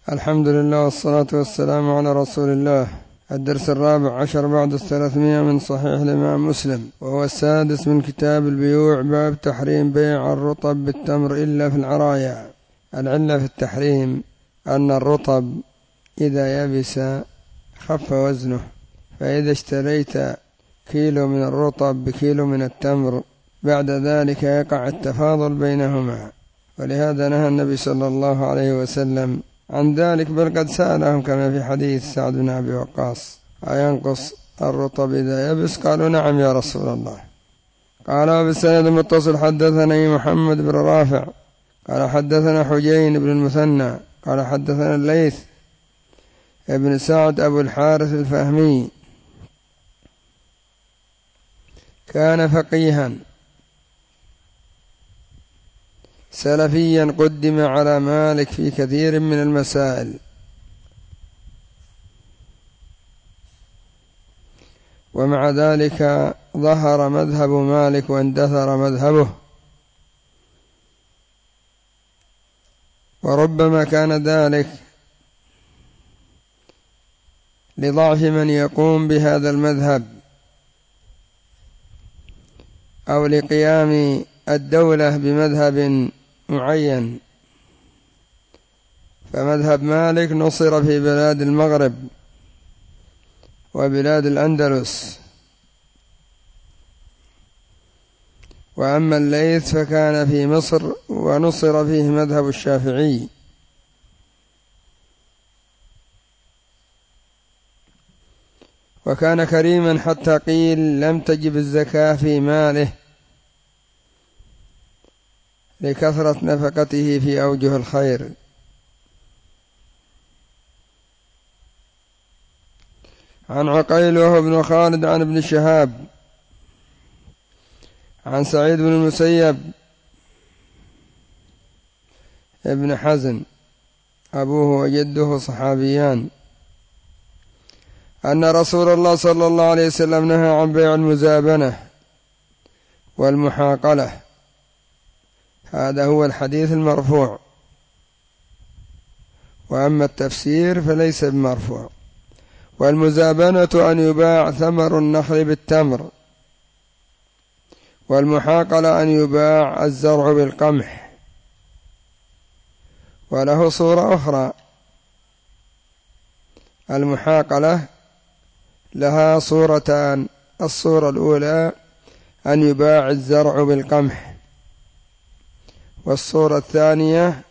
الحمد لله والصلاة والسلام على رسول الله. الدرس 14 بعد 300 من صحيح الإمام مسلم، وهو السادس من كتاب البيوع، باب تحريم بيع الرطب بالتمر إلا في العرايا. العلة في التحريم أن الرطب إذا يبس خف وزنه، فإذا اشتريت كيلو من الرطب بكيلو من التمر بعد ذلك يقع التفاضل بينهما، ولهذا نهى النبي صلى الله عليه وسلم عن ذلك، بل قد سألهم كما في حديث سعد بن أبي وقاص: أينقص الرطب إذا يبس؟ قالوا: نعم يا رسول الله. قال: وبالسند المتصل حدثني محمد بن رافع قال حدثنا حجين بن المثنى قال حدثنا الليث ابن سعد أبو الحارث الفهمي، كان فقيها سلفيا قدم على مالك في كثير من المسائل، ومع ذلك ظهر مذهب مالك واندثر مذهبه، وربما كان ذلك لضعف من يقوم بهذا المذهب أو لقيام الدولة بمذهب معين. فمذهب مالك نصر في بلاد المغرب وبلاد الأندلس، وأما الليث فكان في مصر ونصر فيه مذهب الشافعي. وكان كريما حتى قيل لم تجب الزكاة في ماله لكثرة نفقته في أوجه الخير. عن عقيل وهو بن خالد عن ابن شهاب عن سعيد بن المسيب ابن حزن أبوه وجده صحابيان أن رسول الله صلى الله عليه وسلم نهى عن بيع المزابنة والمحاقلة. هذا هو الحديث المرفوع، وأما التفسير فليس بمرفوع. والمزابنة أن يباع ثمر النخل بالتمر، والمحاقلة أن يباع الزرع بالقمح. وله صورة أخرى، المحاقلة لها صورتان: الصورة الأولى أن يباع الزرع بالقمح، والصورة الثانية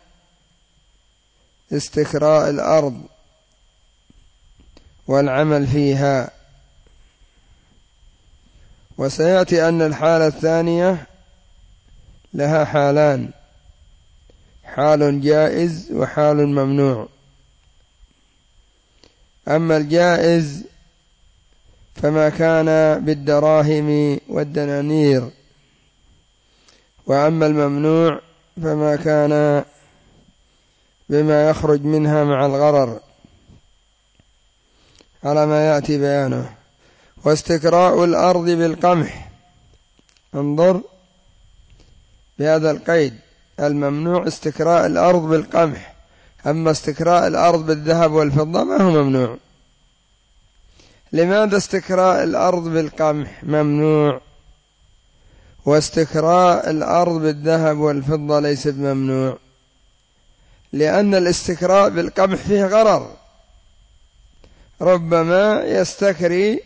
استكراء الأرض والعمل فيها. وسيأتي أن الحالة الثانية لها حالان: حال جائز وحال ممنوع. أما الجائز فما كان بالدراهم والدنانير، وأما الممنوع فما كان بما يخرج منها مع الغرر، على ما يأتي بيانه. واستكراء الأرض بالقمح، انظر بهذا القيد: الممنوع استكراء الأرض بالقمح، أما استكراء الأرض بالذهب والفضة ما هو ممنوع. لماذا استكراء الأرض بالقمح ممنوع واستكراء الأرض بالذهب والفضة ليس بممنوع؟ لأن الاستكراء بالقمح فيه غرر، ربما يستكري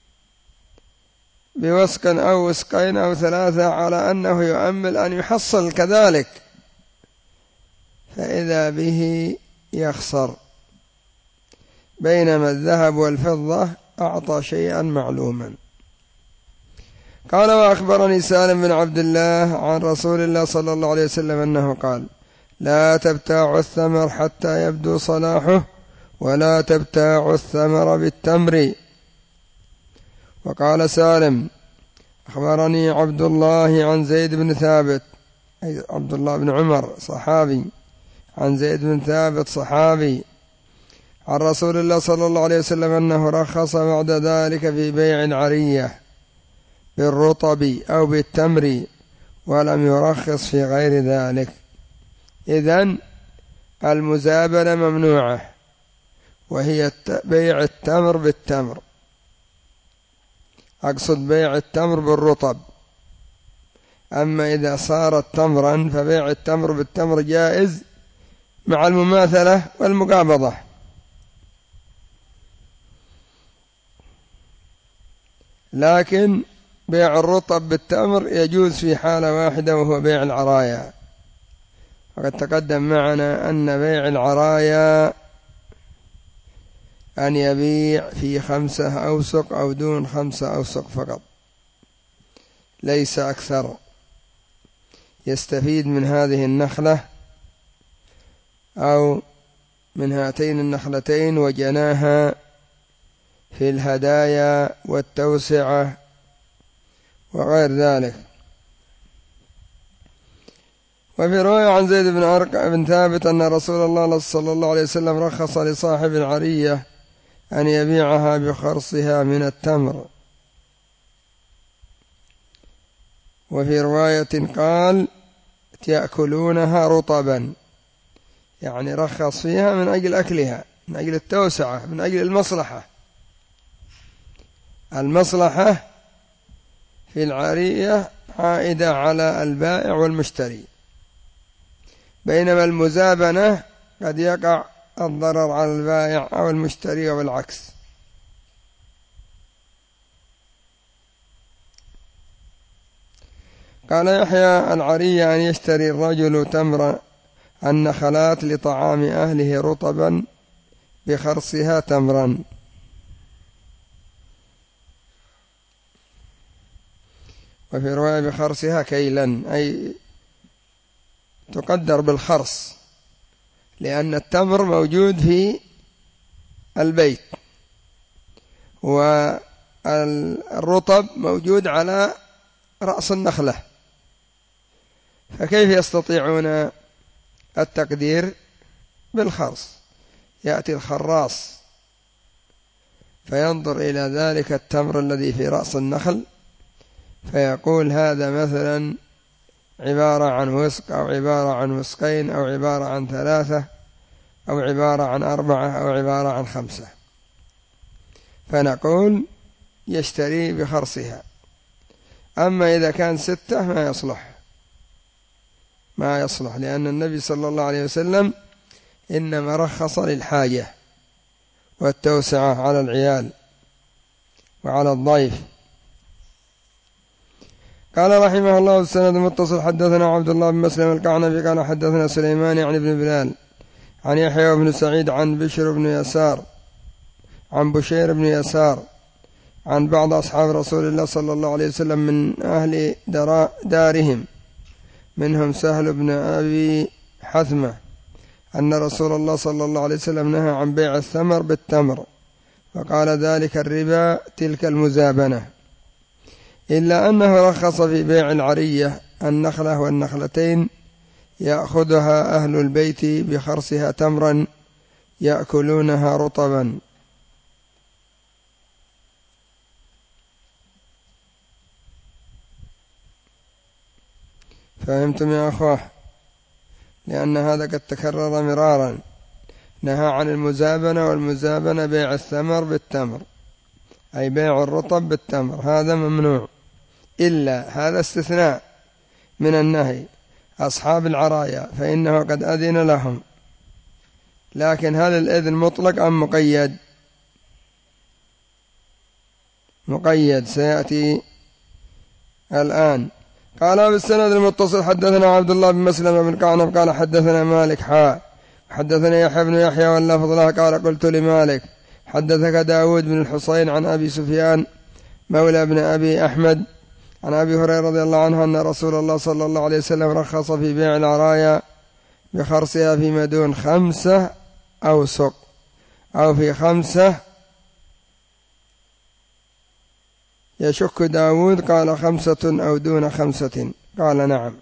بوسق أو وسقين أو ثلاثة على أنه يؤمل أن يحصل كذلك، فإذا به يخسر، بينما الذهب والفضة أعطى شيئا معلوما. قال: وأخبرني سالم بن عبد الله عن رسول الله صلى الله عليه وسلم أنه قال: لا تبتاعوا الثمر حتى يبدو صلاحه، ولا تبتاعوا الثمر بالتمر. وقال سالم: أخبرني عبد الله عن زيد بن ثابت، أي عبد الله بن عمر صحابي، عن زيد بن ثابت صحابي، عن رسول الله صلى الله عليه وسلم أنه رخص بعد ذلك في بيع العرية بالرطب أو بالتمر، ولم يرخص في غير ذلك. إذن المزابنة ممنوعة، وهي بيع التمر بالتمر، أقصد بيع التمر بالرطب. أما إذا صارت تمرا فبيع التمر بالتمر جائز مع المماثلة والمقابضة. لكن بيع الرطب بالتمر يجوز في حالة واحدة، وهو بيع العرايا. وقد تقدم معنا أن بيع العرايا أن يبيع في 5 أوسق أو دون 5 أوسق فقط، ليس أكثر، يستفيد من هذه النخلة أو من هاتين النخلتين وجناها في الهدايا والتوسعة وغير ذلك. وفي رواية عن زيد بن أرقم بن ثابت أن رسول الله صلى الله عليه وسلم رخص لصاحب العرية أن يبيعها بخرصها من التمر. وفي رواية قال يأكلونها رطبا، يعني رخص فيها من أجل أكلها، من أجل التوسعة، من أجل المصلحة في العرية عائدة على البائع والمشتري، بينما المزابنة قد يقع الضرر على البائع أو المشتري والعكس. قال يحيى العرية أن يشتري الرجل تمر النخلات لطعام أهله رطبا بخرصها تمرا. وفي رواية بخرصها كيلا، أي تقدر بالخرص، لأن التمر موجود في البيت والرطب موجود على رأس النخلة، فكيف يستطيعون التقدير؟ بالخرص. يأتي الخراص فينظر إلى ذلك التمر الذي في رأس النخل فيقول هذا مثلا عبارة عن وسق، أو عبارة عن وسقين، أو عبارة عن 3، أو عبارة عن 4، أو عبارة عن 5، فنقول يشتري بخرصها. أما إذا كان 6 ما يصلح، لأن النبي صلى الله عليه وسلم إنما رخص للحاجة والتوسعة على العيال وعلى الضيف. قال رحمه الله السند المتصل حدثنا عبد الله بن مسلم القعنبي قال حدثنا سليمان عن ابن بلال عن يحيى بن سعيد عن بشر بن يسار عن بشير بن يسار عن بعض أصحاب رسول الله صلى الله عليه وسلم من أهل دارهم، منهم سهل بن أبي حثمة، أن رسول الله صلى الله عليه وسلم نهى عن بيع الثمر بالتمر، فقال ذلك الربا تلك المزابنة، إلا أنه رخص في بيع العرية النخلة والنخلتين يأخذها أهل البيت بخرصها تمرا يأكلونها رطبا. فهمتم يا أخوة؟ لأن هذا قد تكرر مرارا، نهى عن المزابنة، والمزابنة بيع الثمر بالتمر، أي بيع الرطب بالتمر، هذا ممنوع، إلا هذا استثناء من النهي أصحاب العرايا فإنه قد أذن لهم. لكن هل الإذن مطلق أم مقيد؟ مقيد سيأتي الآن. قال بالسند المتصل حدثنا عبد الله بن مسلم بن قعنب قال حدثنا مالك حدثنا يحيى بن يحيى واللفظ له قال قلت لمالك حدثك داود بن الحصين عن أبي سفيان مولى ابن أبي أحمد عن أبي هريرة رضي الله عنه أن رسول الله صلى الله عليه وسلم رخص في بيع العرايا بخرصها فيما دون 5 أوسق، أو في 5. يشك داود قال 5 أو دون 5، قال نعم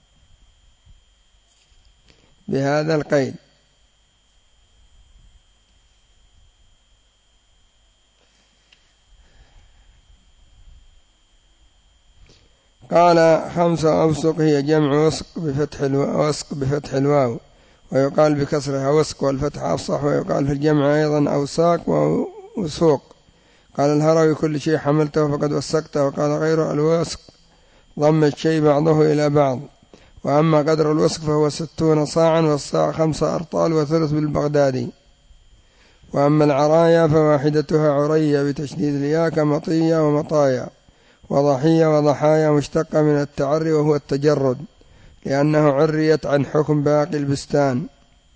بهذا القيد. قال 5 أوسق هي جمع وسق بفتح الواو، ويقال بكسرها وسق والفتح أفصح، ويقال في الجمع أيضا أوساق وسوق. قال الهروي كل شيء حملته فقد وسقته. وقال غيره الوسق ضم الشيء بعضه إلى بعض. وأما قدر الوسق فهو 60 صاعا، والصاع 5 أرطال وثلث بالبغدادي. وأما العرايا فواحدتها عرية بتشديد الياء كمطية ومطايا، وضحية وضحايا مشتقة من التعري وهو التجرد، لأنه عريت عن حكم باقي البستان.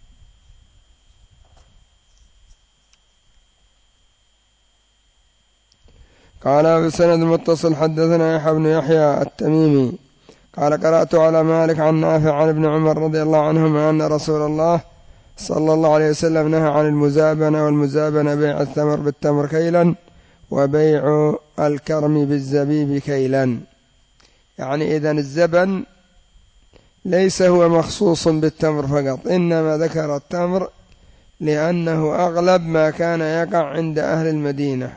قال بسند المتصل حدثنا يحيى بن يحيى التميمي قال قرأت على مالك عن نافع عن ابن عمر رضي الله عنهما أن رسول الله صلى الله عليه وسلم نهى عن المزابنة، والمزابنة بيع الثمر بالتمر كيلا، وبيع الكرم بالزبيب كيلا. يعني إذن الزبن ليس هو مخصوص بالتمر فقط، إنما ذكر التمر لأنه أغلب ما كان يقع عند أهل المدينة،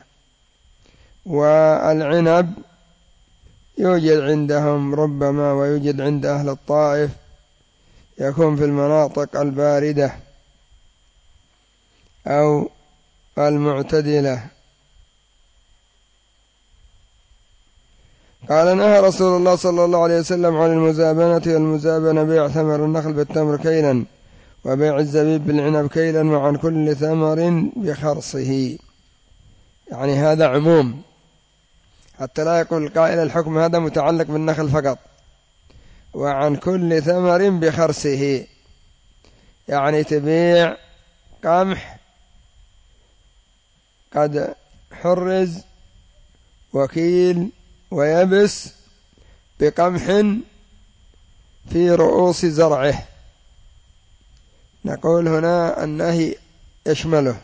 والعنب يوجد عندهم ربما، ويوجد عند أهل الطائف، يكون في المناطق الباردة أو المعتدلة. قال نهى رسول الله صلى الله عليه وسلم عن المزابنة، والمزابنة بيع ثمر النخل بالتمر كيلا، وبيع الزبيب بالعنب كيلا، وعن كل ثمر بخرصه. يعني هذا عموم، حتى لا يقول القائل الحكم هذا متعلق بالنخل فقط. وعن كل ثمر بخرصه، يعني تبيع قمح قد حرز وكيل ويبس بقمح في رؤوس زرعه، نقول هنا النهي يشمله.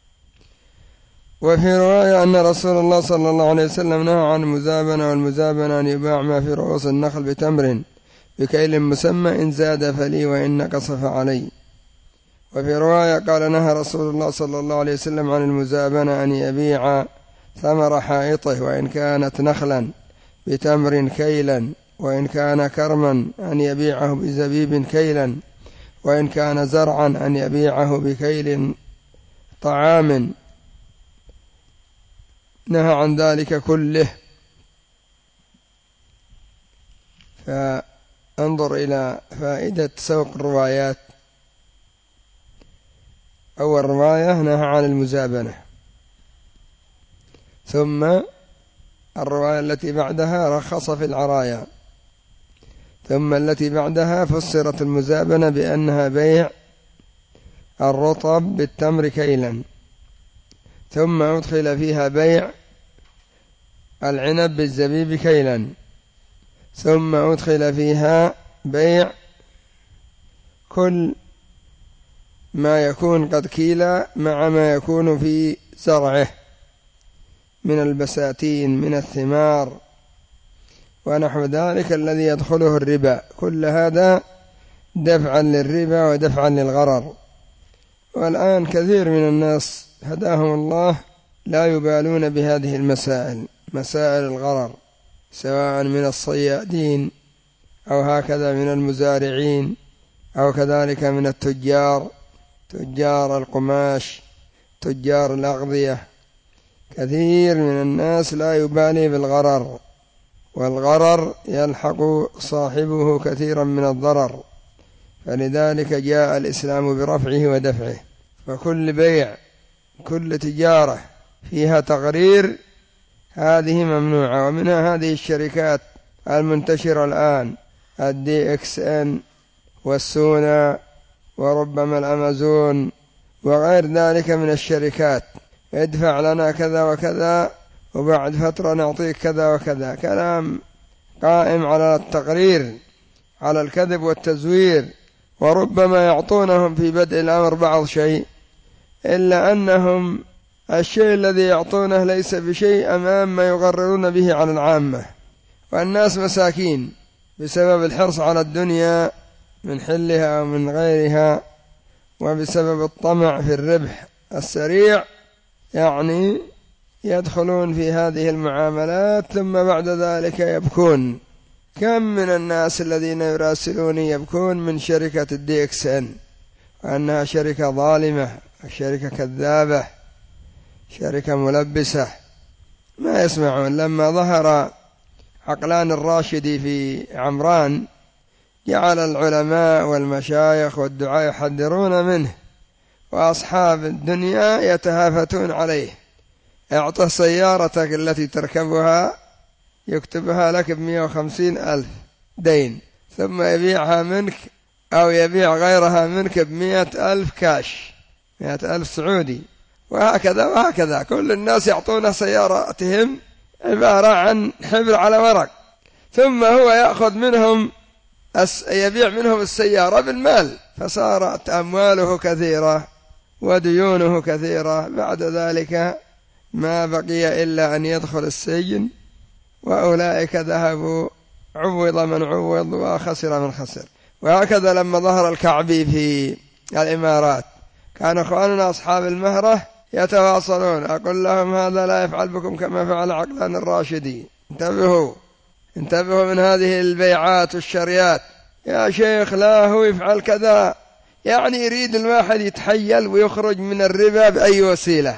وفي رواية أن رسول الله صلى الله عليه وسلم نهى عن المزابنة، والمزابنة أن يباع ما في رؤوس النخل بتمر بكيل مسمى، إن زاد فلي وإن نقص فعلي. وفي رواية قال نهى رسول الله صلى الله عليه وسلم عن المزابنة أن يبيع ثمر حائطه وإن كانت نخلا بتمر كيلا، وإن كان كرما أن يبيعه بزبيب كيلا، وإن كان زرعا أن يبيعه بكيل طعام. نهى عن ذلك كله. فانظر إلى فائدة سوق الروايات. أول رواية نهى عن المزابنة، ثم الرواية التي بعدها رخص في العرايا، ثم التي بعدها فسرت المزابنة بأنها بيع الرطب بالتمر كيلا، ثم أدخل فيها بيع العنب بالزبيب كيلا، ثم أدخل فيها بيع كل ما يكون قد كيل مع ما يكون في زرعه من البساتين من الثمار ونحو ذلك الذي يدخله الربا. كل هذا دفعا للربا ودفعا للغرر. والآن كثير من الناس هداهم الله لا يبالون بهذه المسائل، مسائل الغرر، سواء من الصيادين أو هكذا من المزارعين، أو كذلك من التجار، تجار القماش، تجار الأغذية. كثير من الناس لا يبالي بالغرر، والغرر يلحق صاحبه كثيرا من الضرر، فلذلك جاء الإسلام برفعه ودفعه. فكل بيع، كل تجارة فيها تغرير هذه ممنوعة. ومنها هذه الشركات المنتشرة الآن، DXN والسونا وربما الأمازون وغير ذلك من الشركات، ادفع لنا كذا وكذا وبعد فترة نعطيك كذا وكذا. كلام قائم على التقرير، على الكذب والتزوير. وربما يعطونهم في بدء الأمر بعض شيء، إلا أنهم الشيء الذي يعطونه ليس بشيء أمام ما يغررون به على العامة. والناس مساكين بسبب الحرص على الدنيا من حلها ومن غيرها، وبسبب الطمع في الربح السريع، يعني يدخلون في هذه المعاملات ثم بعد ذلك يبكون. كم من الناس الذين يراسلوني يبكون من شركة DXN وأنها شركة ظالمة، شركة كذابة، شركة ملبسة، ما يسمعون. لما ظهر عقلان الراشدي في عمران جعل العلماء والمشايخ والدعاة يحذرون منه، وأصحاب الدنيا يتهافتون عليه. اعطه سيارتك التي تركبها يكتبها لك ب150,000 دين، ثم يبيعها منك أو يبيع غيرها منك ب100,000 كاش، 100,000 سعودي، وهكذا وهكذا. كل الناس يعطونه سياراتهم عبارة عن حبر على ورق، ثم هو يأخذ منهم يبيع منهم السيارة بالمال، فصارت أمواله كثيرة وديونه كثيرة. بعد ذلك ما بقي إلا أن يدخل السجن، وأولئك ذهبوا، عوض من عوض وخسر من خسر. وهكذا لما ظهر الكعبي في الإمارات كان أخواننا أصحاب المهرة يتواصلون، أقول لهم هذا لا يفعل بكم كما فعل عقلان الراشدي، انتبهوا من هذه البيعات والشريات. يا شيخ لا هو يفعل كذا، يعني يريد الواحد يتحيل ويخرج من الربا بأي وسيلة.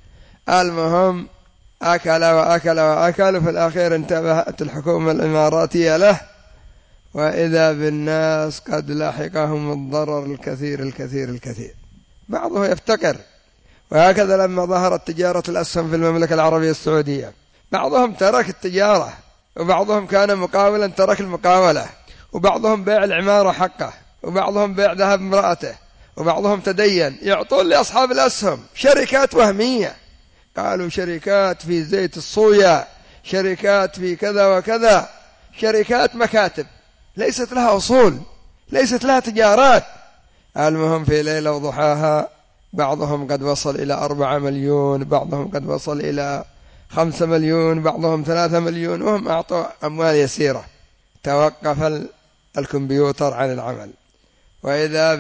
المهم أكل وأكل وأكل، وفي الأخير انتبهت الحكومة الإماراتية له، وإذا بالناس قد لاحقهم الضرر الكثير الكثير الكثير، بعضه يفتقر. وهكذا لما ظهرت تجارة الأسهم في المملكة العربية السعودية، بعضهم ترك التجارة، وبعضهم كان مقاولا ترك المقاولة، وبعضهم بيع العمارة حقه، وبعضهم بيع ذهب امرأته، وبعضهم تدين يعطون لأصحاب الأسهم شركات وهمية. قالوا شركات في زيت الصويا، شركات في كذا وكذا، شركات مكاتب ليست لها أصول، ليست لها تجارات. المهم في ليلة وضحاها بعضهم قد وصل إلى 4 مليون، بعضهم قد وصل إلى 5 مليون، بعضهم 3 مليون، وهم أعطوا أموال يسيرة. توقف الكمبيوتر عن العمل، وإذا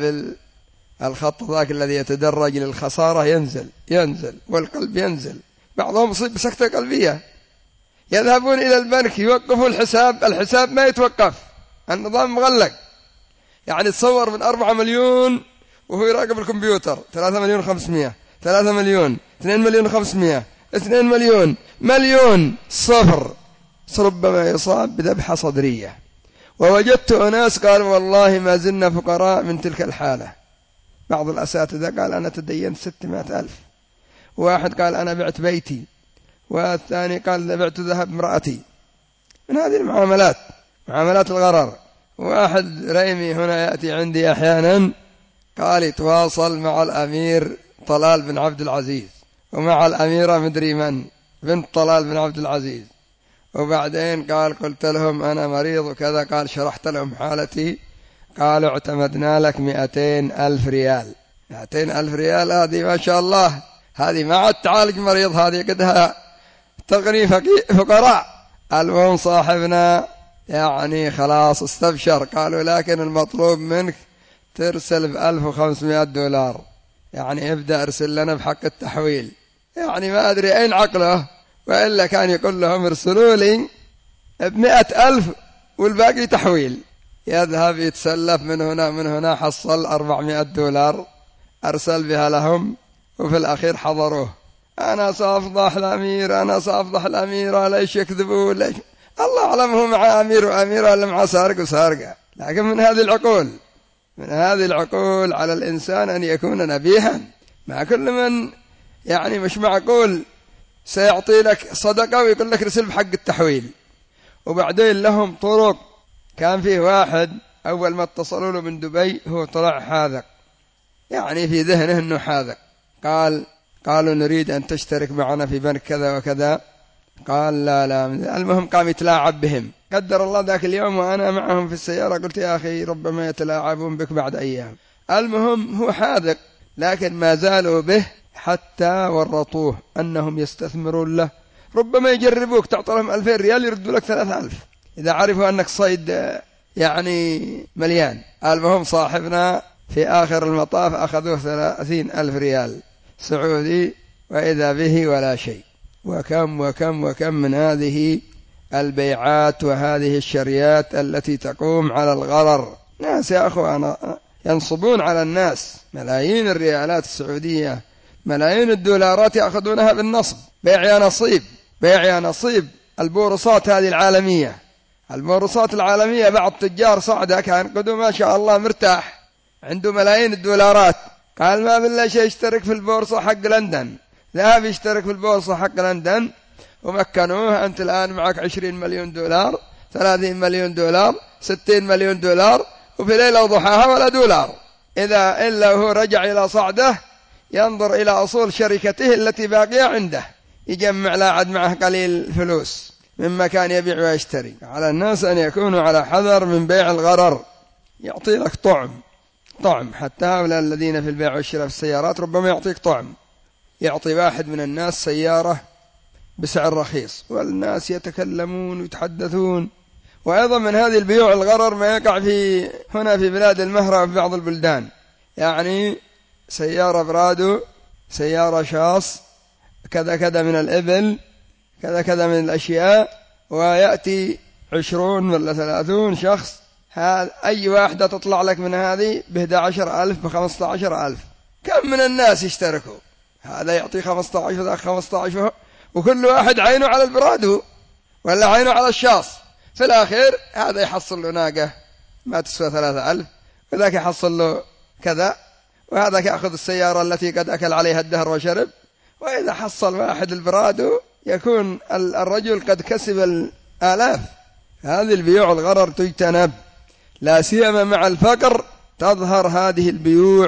بالخط ذاك الذي يتدرج للخسارة ينزل والقلب ينزل. بعضهم يصيب بسكتة قلبية، يذهبون إلى البنك يوقفوا الحساب ما يتوقف، النظام مغلق. يعني تصور من 4 مليون وهو يراقب الكمبيوتر 3 مليون 500، 3 مليون، 2 مليون 500، 2 مليون، مليون، صفر، ربما يصاب بذبحة صدرية. ووجدت أناس قالوا والله ما زلنا فقراء من تلك الحالة. بعض الأساتذة قال أنا تدينت 600,000، واحد قال أنا بعت بيتي، والثاني قال بعت ذهب امرأتي. من هذه المعاملات، معاملات الغرر. واحد ريمي هنا يأتي عندي أحيانا قال يتواصل مع الأمير طلال بن عبد العزيز ومع الأميرة مدري من بنت طلال بن عبد العزيز، وبعدين قال قلت لهم أنا مريض وكذا، قال شرحت لهم حالتي، قالوا اعتمدنا لك 200,000 ريال. 200,000 ريال هذه ما شاء الله، هذه ما عاد تعالج مريض، هذه قدها تغني فقراء. المهم صاحبنا يعني خلاص استبشر، قالوا لكن المطلوب منك ترسل $1,500، يعني ابدأ ارسل لنا بحق التحويل. يعني ما أدري أين عقله، وإلا كان يقول لهم ارسلوا لي 100,000 والباقي تحويل. يذهب يتسلف من هنا حصل $400 أرسل بها لهم، وفي الأخير حضروه. أنا سأفضح الأمير، أنا سأفضح الأميرة، ليش يكذبون، ليش؟ الله أعلم هو مع أمير وأميرة ولا مع سارق وسارقة. لكن من هذه العقول على الإنسان أن يكون نبيها. مع كل من يعني مش معقول سيعطي لك صدقة ويقول لك رسل بحق التحويل. وبعدين لهم طرق. كان فيه واحد أول ما اتصلوا له من دبي هو طلع حاذق، يعني في ذهنه أنه حاذق، قالوا نريد أن تشترك معنا في بنك كذا وكذا، قال لا. المهم قام يتلاعب بهم. قدر الله ذاك اليوم وأنا معهم في السيارة قلت يا أخي ربما يتلاعبون بك بعد أيام. المهم هو حاذق، لكن ما زالوا به حتى ورطوه أنهم يستثمرون له. ربما يجربوك تعطي لهم 2000 ريال يردوا لك 3000 إذا عرفوا أنك صيد يعني مليان. المهم صاحبنا في آخر المطاف أخذوه 30,000 ريال سعودي، وإذا به ولا شيء. وكم وكم وكم من هذه البيعات وهذه الشريات التي تقوم على الغرر. ناس يا أخوانا ينصبون على الناس ملايين الريالات السعودية، ملايين الدولارات يأخذونها بالنصب، بيع يا نصيب، بيع يا نصيب. البورصات هذه العالمية، البورصات العالمية بعض تجار صعدة كان قدوا ما شاء الله مرتاح، عنده ملايين الدولارات، قال ما بالله شيء يشترك في البورصة حق لندن، ذهب يشترك في البورصة حق لندن ومكنوه. أنت الآن معك 20 مليون دولار، 30 مليون دولار، 60 مليون دولار، وفي ليلة وضحاها ولا دولار. إلا هو رجع إلى صعده ينظر إلى أصول شركته التي باقية عنده، يجمع لا عد معه قليل فلوس مما كان يبيع ويشتري. على الناس أن يكونوا على حذر من بيع الغرر، يعطي لك طعم. حتى هؤلاء الذين في البيع والشراء في السيارات ربما يعطيك طعم، يعطي واحد من الناس سيارة بسعر رخيص والناس يتكلمون ويتحدثون. وأيضا من هذه البيوع الغرر ما يقع هنا في بلاد المهرة في بعض البلدان، يعني سيارة برادو، سيارة شاص، كذا كذا من الإبل، كذا كذا من الأشياء، ويأتي 20 ولا 30 شخص، أي واحدة تطلع لك من هذه ب11,000 ب15,000. كم من الناس يشتركوا، هذا يعطي 15 وذاك 15، وكل واحد عينه على البرادو ولا عينه على الشاص. في الأخير هذا يحصل له ناقة ما تسوى 3,000، وذاك يحصل له كذا، وهذا يأخذ السيارة التي قد أكل عليها الدهر وشرب. وإذا حصل واحد البرادو يكون الرجل قد كسب الآلاف. هذه البيوع الغرر تجتنب، لا سيما مع الفقر تظهر هذه البيوع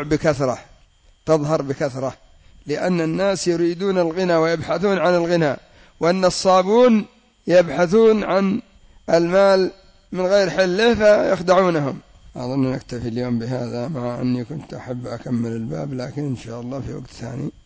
بكثرة، لأن الناس يريدون الغنى ويبحثون عن الغنى، والنصابون يبحثون عن المال من غير حله فيخدعونهم. أظن نكتفي اليوم بهذا، مع أني كنت أحب أكمل الباب، لكن إن شاء الله في وقت ثاني.